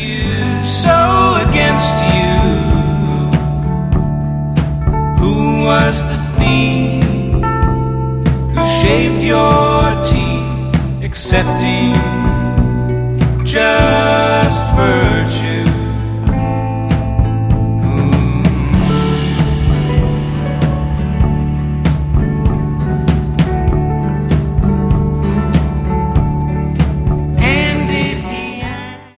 you, so against you. Who was the thief who shaved your teeth, accepting just for